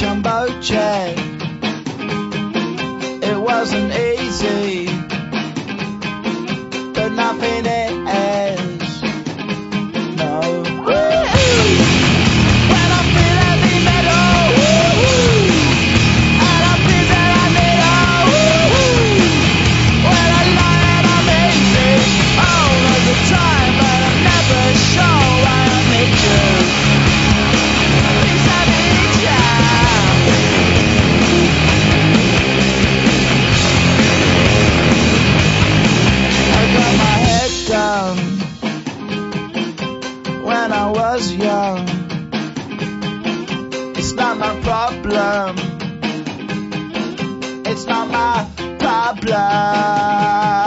jumbo jet. It wasn't easy, but nothing is. No. Woo-hoo! When I feel heavy metal, woo-hoo! And I feel that I need a woo-hoo! When I lie and I'm easy all of the time, but I'm never sure why I need you. Please I need you. I got my head down when I was young. It's not my problem. It's not my problem.